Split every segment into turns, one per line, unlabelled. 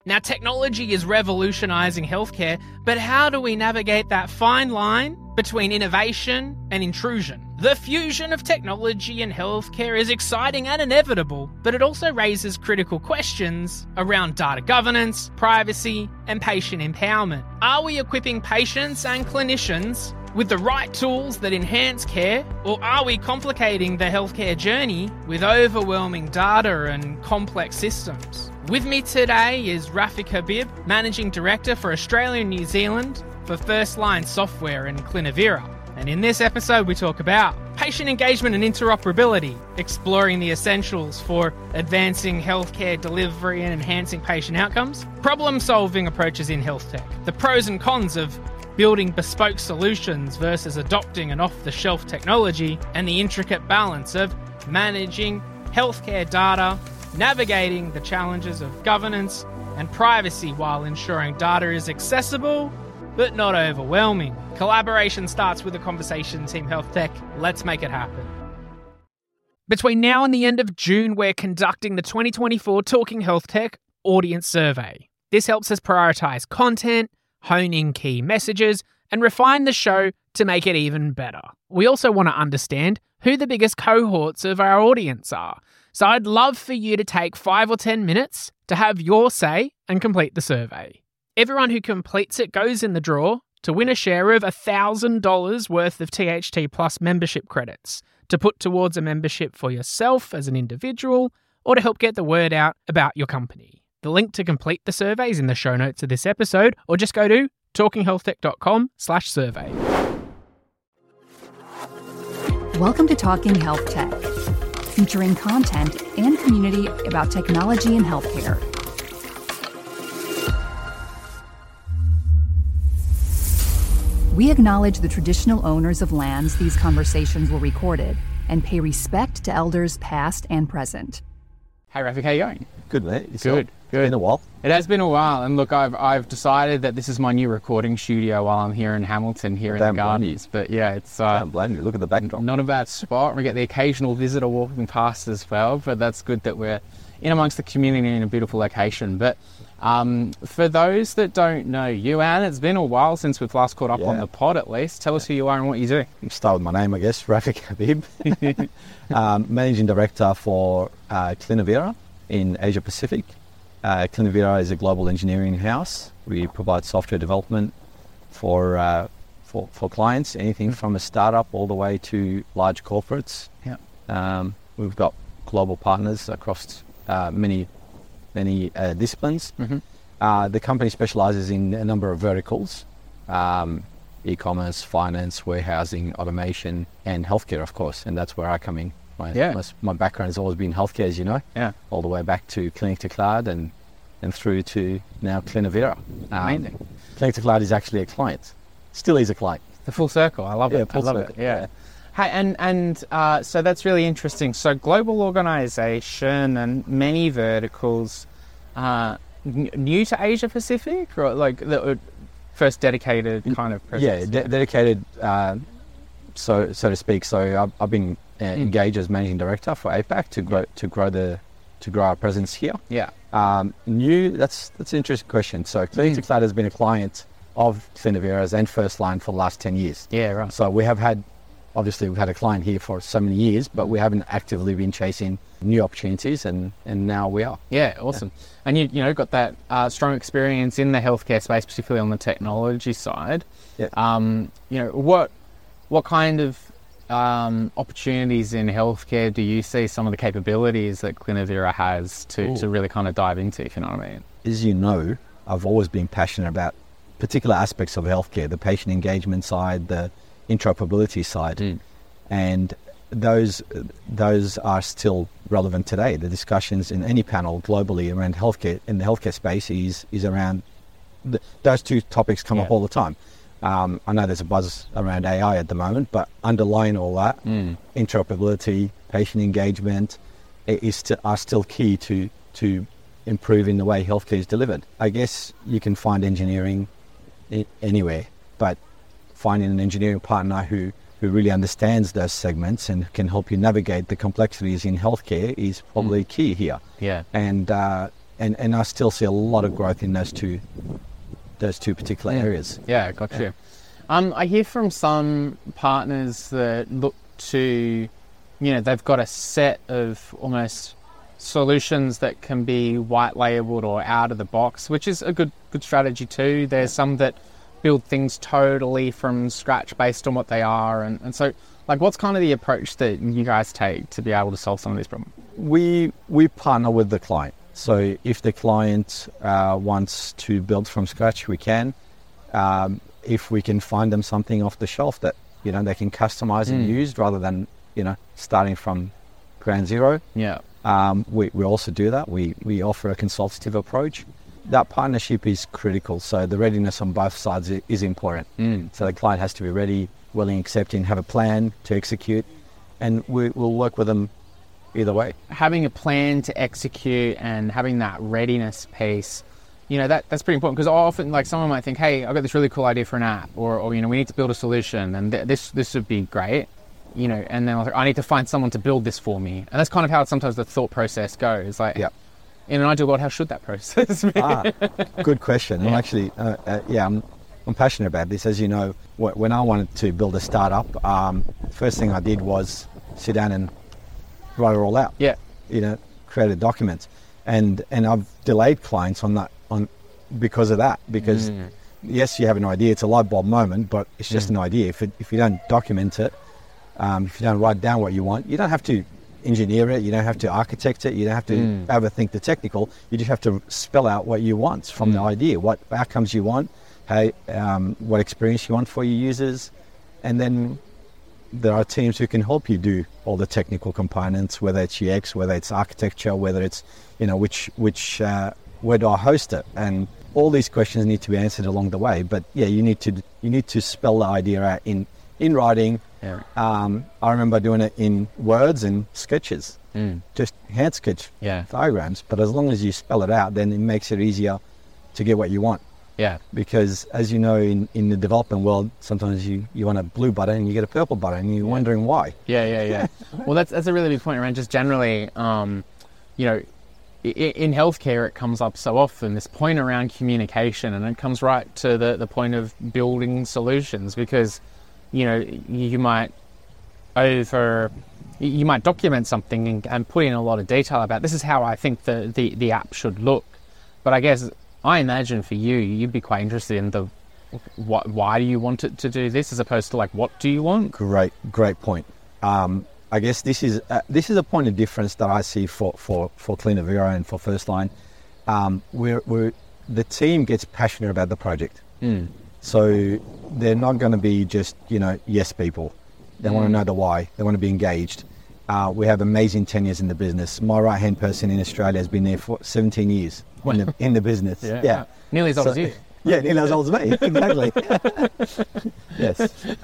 Now, technology is revolutionising healthcare, but how do we navigate that fine line between innovation and intrusion? The fusion of technology and healthcare is exciting and inevitable, but it also raises critical questions around data governance, privacy, and patient empowerment. Are we equipping patients and clinicians with the right tools that enhance care, or are we complicating the healthcare journey with overwhelming data and complex systems? With me today is Rafik Habib, Managing Director for Australia and New Zealand for First Line Software and Clinovera. And in this episode, we talk about patient engagement and interoperability, exploring the essentials for advancing healthcare delivery and enhancing patient outcomes, problem-solving approaches in health tech, the pros and cons of building bespoke solutions versus adopting an off-the-shelf technology, and the intricate balance of managing healthcare data, navigating the challenges of governance and privacy while ensuring data is accessible but not overwhelming. Collaboration starts with a conversation, Team Health Tech. Let's make it happen. Between now and the end of June, we're conducting the 2024 Talking Health Tech Audience Survey. This helps us prioritize content, hone in key messages, and refine the show to make it even better. We also want to understand who the biggest cohorts of our audience are. So I'd love for you to take 5 or 10 minutes to have your say and complete the survey. Everyone who completes it goes in the draw to win a share of $1,000 worth of THT Plus membership credits to put towards a membership for yourself as an individual or to help get the word out about your company. The link to complete the survey is in the show notes of this episode, or just go to talkinghealthtech.com/survey.
Welcome to Talking Health Tech, featuring content and community about technology and healthcare. We acknowledge the traditional owners of lands these conversations were recorded and pay respect to elders past and present.
Hey Rafik, how you going?
Good, mate. Yourself?
Good.
Been a while.
It has been a while, and look, I've decided that this is my new recording studio while I'm here in Hamilton, here in the Gardens. But yeah, it's
don't blame you. Look at the backdrop.
Not a bad spot. We get the occasional visitor walking past as well, but that's good that we're in amongst the community in a beautiful location. But for those that don't know you, Anne, it's been a while since we've last caught up on the pod. At least tell us who you are and what you do.
Start with my name, I guess. Rafik Habib, Managing Director for Clinovera in Asia Pacific. Clinovera is a global engineering house. We provide software development for clients, anything from a startup all the way to large corporates.
Yeah.
We've got global partners across many disciplines.
Mm-hmm.
The company specializes in a number of verticals: e-commerce, finance, warehousing, automation, and healthcare, of course. And that's where I come in. My background has always been healthcare, as you know.
Yeah.
All the way back to Clinic to Cloud and through to now Clinovera.
Amazing.
Clinic to Cloud is actually a client. Still is a client.
The full circle. I love it.
Full circle.
Yeah. Hey, and so that's really interesting. So global organisation and many verticals, new to Asia Pacific, or like the first dedicated kind of presence?
Yeah, dedicated, so to speak. So I've been engaged as managing director for APAC to grow our presence here.
Yeah.
New. That's an interesting question. So Clinic to Cloud has been a client of Clinovera's and First Line for the last 10 years.
Yeah, right.
So we've had a client here for so many years, but we haven't actively been chasing new opportunities, and now we are.
Yeah, awesome. And you got that strong experience in the healthcare space, particularly on the technology side.
Yeah.
What kind of opportunities in healthcare do you see, some of the capabilities that Clinovera has to really kind of dive into, if you know what I mean?
As you know, I've always been passionate about particular aspects of healthcare, the patient engagement side, the interoperability side, and those are still relevant today. The discussions in any panel globally around healthcare, in the healthcare space, is around those two topics come up all the time. I know there's a buzz around AI at the moment, but underlying all that, interoperability, patient engagement are still key to improving the way healthcare is delivered. I guess you can find engineering anywhere, but finding an engineering partner who really understands those segments and can help you navigate the complexities in healthcare is probably key here.
Yeah.
And and I still see a lot of growth in those two particular areas.
Yeah, gotcha. I hear from some partners that look to, they've got a set of almost solutions that can be white labeled or out of the box, which is a good strategy too. There's some that build things totally from scratch based on what they are, and so like what's kind of the approach that you guys take to be able to solve some of these problems?
We partner with the client. So if the client wants to build from scratch, we can. If we can find them something off the shelf that they can customize and use rather than starting from ground zero.
Yeah.
We also do that. We offer a consultative approach. That partnership is critical. So the readiness on both sides is important. So the client has to be ready, willing, accepting, have a plan to execute, and we'll work with them either way. Having
a plan to execute and having that readiness piece, that's pretty important, because often like someone might think, hey, I've got this really cool idea for an app, or we need to build a solution, and this would be great. And then I need to find someone to build this for me. And that's kind of how sometimes the thought process goes. Like, in an ideal world, how should that process be?
Good question. I'm actually, I'm passionate about this. As you know, when I wanted to build a startup, first thing I did was sit down and write it all out.
Yeah.
Create a document. And I've delayed clients on because of that. Because yes, you have an idea. It's a light bulb moment, but it's just an idea. If you don't document it, if you don't write down what you want, you don't have to engineer it, you don't have to architect it, you don't have to overthink the technical, you just have to spell out what you want from the idea, what outcomes you want, what experience you want for your users, and then there are teams who can help you do all the technical components, whether it's UX, whether it's architecture, whether it's, where do I host it? And all these questions need to be answered along the way, but you need to spell the idea out in writing.
Yeah.
I remember doing it in words and sketches, just hand sketch diagrams. But as long as you spell it out, then it makes it easier to get what you want.
Yeah.
Because as you know, in the development world, sometimes you want a blue button and you get a purple button and you're wondering why.
Yeah. Well, that's a really big point around just generally, in healthcare, it comes up so often, this point around communication, and it comes right to the point of building solutions, because you might document something and put in a lot of detail about, this is how I think the app should look. But I imagine for you, you'd be quite interested in why do you want it to do this, as opposed to like, what do you want?
Great point. I guess this is a point of difference that I see for Clinavero and for First Line. Where the team gets passionate about the project. So they're not going to be just, yes people. They want to know the why. They want to be engaged. We have amazing tenures in the business. My right-hand person in Australia has been there for 17 years in the business. Yeah.
Nearly as old as you.
Yeah, nearly as old as me. Exactly. Yes.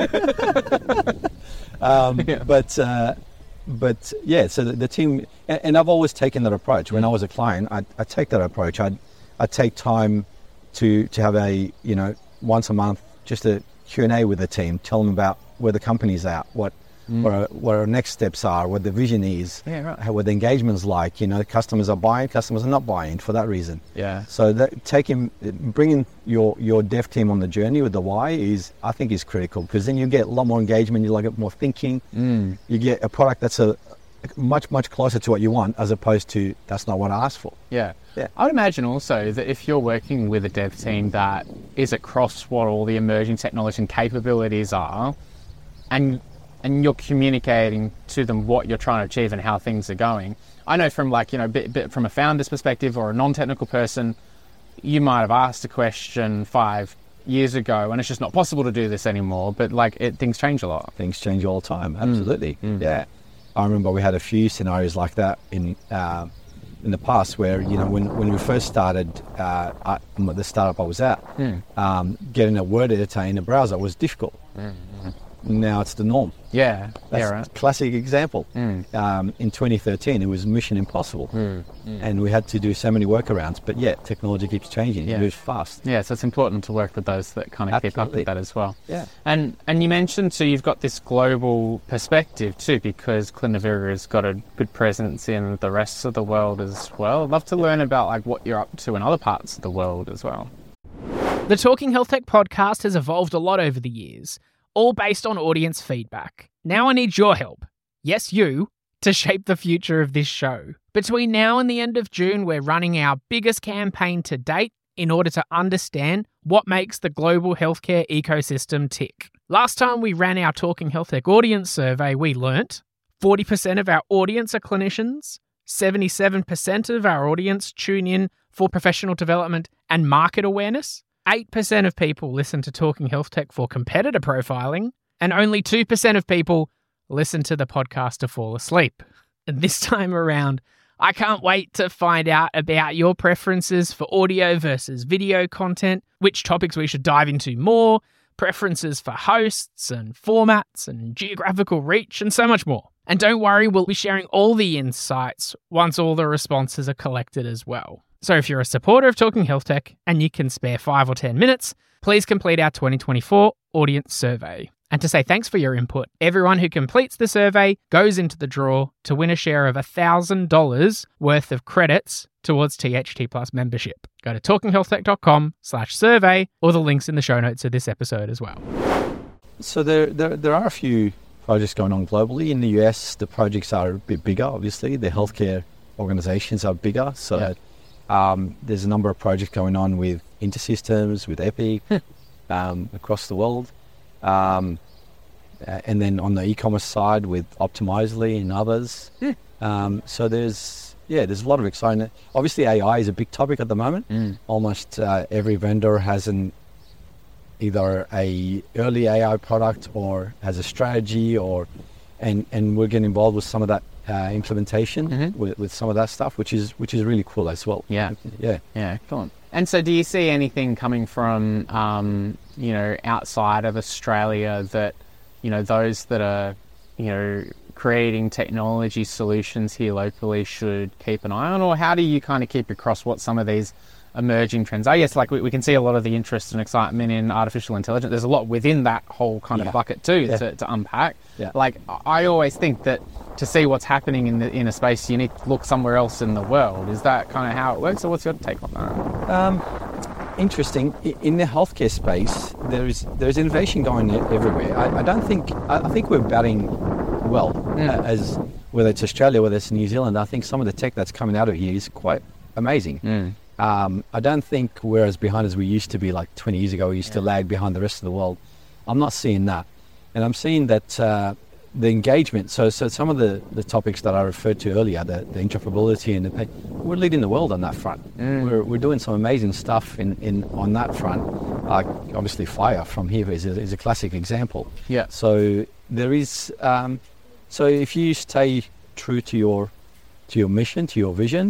But so the team, and I've always taken that approach. When I was a client, I take that approach. I take time to have a, once a month, just a Q&A with the team, tell them about where the company's at, what our next steps are, what the vision is, what the engagement's like. Customers are buying, customers are not buying for that reason.
Yeah.
So bringing your dev team on the journey with the why I think is critical, because then you get a lot more engagement, you get more thinking, you get a product that's much closer to what you want, as opposed to that's not what I asked for.
Yeah. I would imagine also that if you're working with a dev team that is across what all the emerging technology and capabilities are, and you're communicating to them what you're trying to achieve and how things are going. I know from bit from a founder's perspective or a non-technical person, you might have asked a question 5 years ago and it's just not possible to do this anymore, but things change a lot.
Things change all the time, absolutely. Yeah. I remember we had a few scenarios like that in the past where, when we first started the startup I was at, getting a Word editor in a browser was difficult. now it's the norm.
Yeah,
That's
right.
a classic example. In 2013, it was mission impossible, and we had to do so many workarounds. But yeah, technology keeps changing. It moves fast.
Yeah, so it's important to work with those that kind of keep up with that as well.
Yeah.
And you mentioned too, you've got this global perspective too, because Clinaviga has got a good presence in the rest of the world as well. I'd love to learn about like what you're up to in other parts of the world as well.
The Talking Health Tech podcast has evolved a lot over the years, all based on audience feedback. Now I need your help, yes you, to shape the future of this show. Between now and the end of June, we're running our biggest campaign to date in order to understand what makes the global healthcare ecosystem tick. Last time we ran our Talking Health Tech audience survey, we learnt 40% of our audience are clinicians, 77% of our audience tune in for professional development and market awareness, 8% of people listen to Talking Health Tech for competitor profiling, and only 2% of people listen to the podcast to fall asleep. And this time around, I can't wait to find out about your preferences for audio versus video content, which topics we should dive into more, preferences for hosts and formats and geographical reach, and so much more. And don't worry, we'll be sharing all the insights once all the responses are collected as well. So if you're a supporter of Talking Health Tech and you can spare 5 or 10 minutes, please complete our 2024 audience survey. And to say thanks for your input, everyone who completes the survey goes into the draw to win a share of $1,000 worth of credits towards THT Plus membership. Go to talkinghealthtech.com/survey or the links in the show notes of this episode as well.
So there are a few projects going on globally. In the US, the projects are a bit bigger, obviously. The healthcare organizations are bigger. So there's a number of projects going on with InterSystems, with Epic, across the world. And then on the e-commerce side with Optimizely and others. So there's a lot of excitement. Obviously, AI is a big topic at the moment. Almost every vendor has either a early AI product or has a strategy, and we're getting involved with some of that implementation with some of that stuff, which is really cool as well.
Yeah, cool. And so do you see anything coming from outside of Australia that those that are creating technology solutions here locally should keep an eye on? Or how do you kind of keep across what some of these emerging trends are? Yes, like we can see a lot of the interest and excitement in artificial intelligence. There's a lot within that whole kind of bucket too to unpack. Like I always think that to see what's happening in a space, you need to look somewhere else in the world. Is that kind of how it works, or what's your take on that?
Interesting. In the healthcare space, there's innovation going everywhere. I think we're batting well, as whether it's Australia, whether it's New Zealand. I think some of the tech that's coming out of here is quite amazing. I don't think we're as behind as we used to be. Like 20 years ago, we used to lag behind the rest of the world. I'm not seeing that, and I'm seeing that the engagement. So some of the topics that I referred to earlier, the interoperability and we're leading the world on that front. We're doing some amazing stuff in on that front. Obviously, Fire from here is a classic example.
Yeah.
So there is. So if you stay true to your mission, to your vision,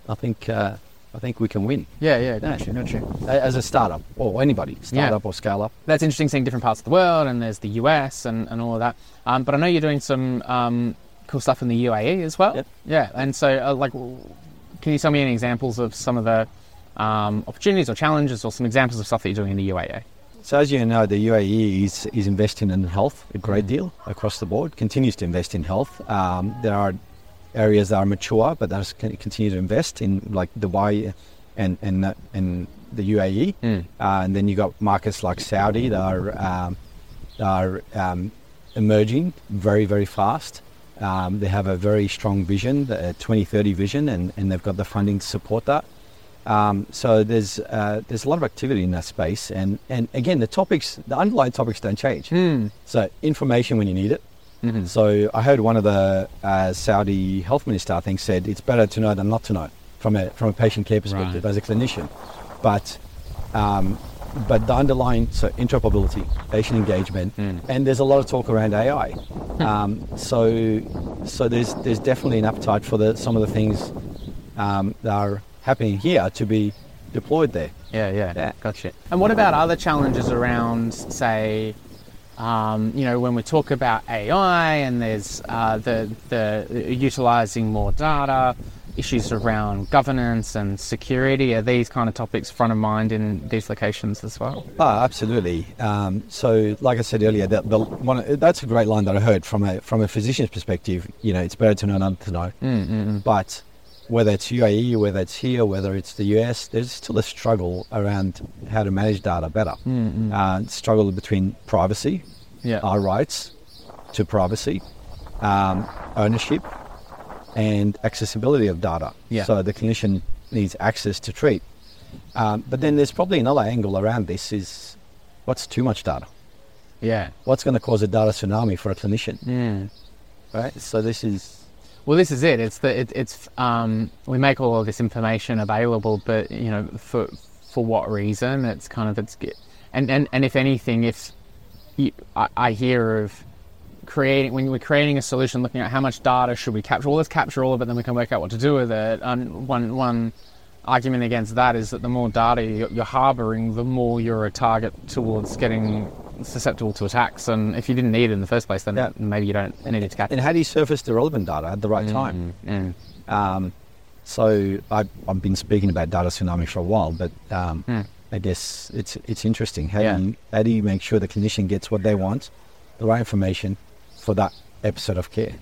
I think we can win.
Yeah, gotcha.
As a startup, or anybody, startup or scale up.
That's interesting seeing different parts of the world, and there's the US and all of that. But I know you're doing some cool stuff in the UAE as well.
Yep.
Yeah, and so can you tell me any examples of some of the opportunities or challenges, or some examples of stuff that you're doing in the UAE?
So as you know, the UAE is investing in health a great deal across the board, continues to invest in health. There are areas that are mature, but that continue to invest in, like Dubai and the UAE. And then you got markets like Saudi that are emerging very, very fast. They have a very strong vision, a 2030 vision, and they've got the funding to support that. So there's a lot of activity in that space, and again, the underlying topics don't change. So information when you need it. So I heard one of the Saudi health minister, I think, said it's better to know than not to know from a patient care perspective as a clinician. But the underlying, so interoperability, patient engagement, and there's a lot of talk around AI. So there's definitely an appetite for some of the things that are happening here to be deployed there.
Yeah, gotcha. And what about other challenges around, say, When we talk about AI and there's the utilising more data, issues around governance and security, are these kind of topics front of mind in these locations as well?
Oh, absolutely. So, like I said earlier, that's a great line that I heard from a physician's perspective. It's better to know than to know. But whether it's UAE, whether it's here, whether it's the US, there's still a struggle around how to manage data better. Struggle between privacy, our rights to privacy, ownership, and accessibility of data. So the clinician needs access to treat. But then there's probably another angle around this is what's too much data? What's going to cause a data tsunami for a clinician? Right? So this is...
Well, this is it. We make all of this information available, but for what reason? And if anything, I hear of when we're creating a solution, looking at how much data should we capture. Well, let's capture all of it, then we can work out what to do with it. And one argument against that is that the more data you're harboring, the more you're a target towards getting susceptible to attacks. And if you didn't need it in the first place, then maybe you don't need it to capture.
And how do you surface the relevant data at the right time? So I've been speaking about data tsunami for a while, but I guess it's interesting. How do you make sure the clinician gets what they want, the right information for that episode of care?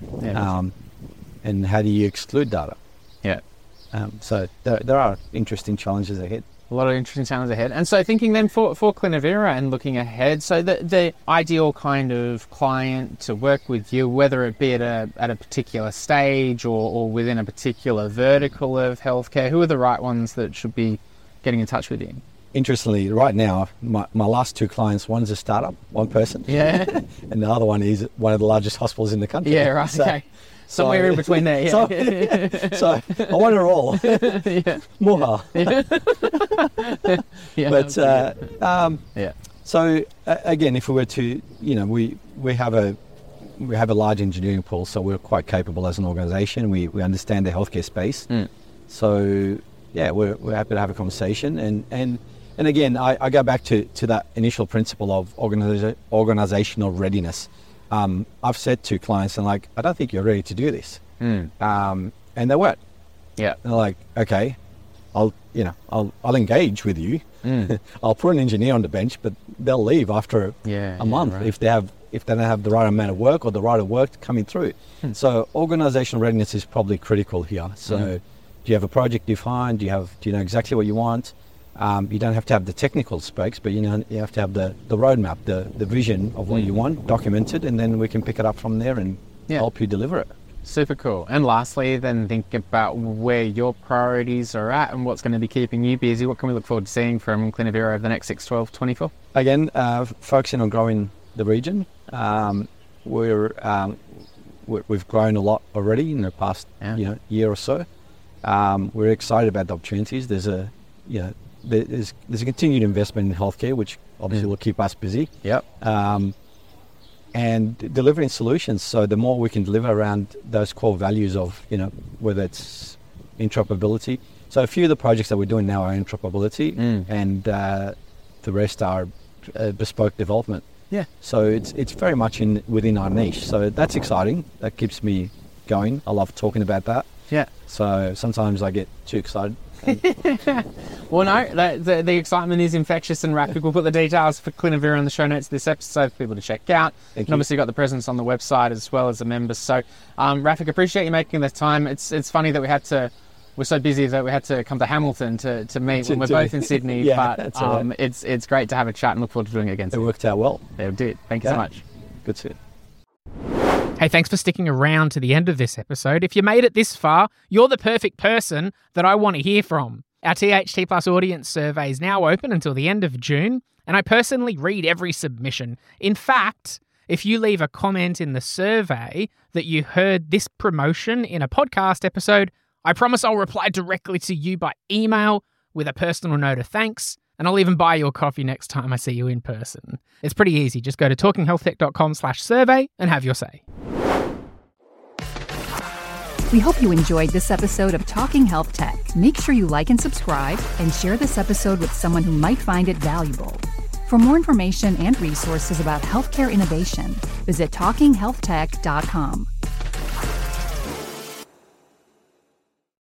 And how do you exclude data? So there are interesting challenges ahead.
A lot of interesting challenges ahead. And so thinking then for Clinovera and looking ahead, so the ideal kind of client to work with you, whether it be at a particular stage or within a particular vertical of healthcare, who are the right ones that should be getting in touch with you?
Interestingly, right now, my last two clients, one's a startup, one person. And the other one is one of the largest hospitals in the country.
Okay. Somewhere in between there,
So I want it all. More. So again, if we were to, we have a large engineering pool, so we're quite capable as an organisation. We understand the healthcare space. So we're happy to have a conversation. And again, I go back to that initial principle of organisational readiness. I've said to clients, I don't think you're ready to do this. And they weren't. They're like, okay, I'll engage with you. I'll put an engineer on the bench, but they'll leave after a month if they don't have the right amount of work or the right of work coming through. So organizational readiness is probably critical here. So do you have a project defined? Do you know exactly what you want? You don't have to have the technical specs, but you have to have the roadmap, the vision of what you want documented, and then we can pick it up from there and help you deliver it.
Super cool. And lastly, then think about where your priorities are at and what's going to be keeping you busy. What can we look forward to seeing from Clinovera over the next 6, 12, 24?
Again, focusing on growing the region. We've grown a lot already in the past year or so. We're excited about the opportunities. There's a continued investment in healthcare, which obviously will keep us busy. And delivering solutions. So the more we can deliver around those core values of, whether it's interoperability. So a few of the projects that we're doing now are interoperability, and the rest are bespoke development. So it's very much within our niche. So that's exciting. That keeps me going. I love talking about that. So sometimes I get too excited.
Well, no, the excitement is infectious and rapid. We'll put the details for Clinovera in the show notes of this episode for people to check out. And obviously got the presence on the website as well as the members. So, Rafik, appreciate you making the time. It's funny that we're so busy that we had to come to Hamilton to meet when we're both in Sydney. But it's great to have a chat and look forward to doing it again soon.
It worked out well.
It did. Thank you so much.
Good to see you.
Hey, thanks for sticking around to the end of this episode. If you made it this far, you're the perfect person that I want to hear from. Our THT Plus audience survey is now open until the end of June, and I personally read every submission. In fact, if you leave a comment in the survey that you heard this promotion in a podcast episode, I promise I'll reply directly to you by email with a personal note of thanks, and I'll even buy you a coffee next time I see you in person. It's pretty easy. Just go to talkinghealthtech.com/survey and have your say.
We hope you enjoyed this episode of Talking Health Tech. Make sure you like and subscribe and share this episode with someone who might find it valuable. For more information and resources about healthcare innovation, visit talkinghealthtech.com.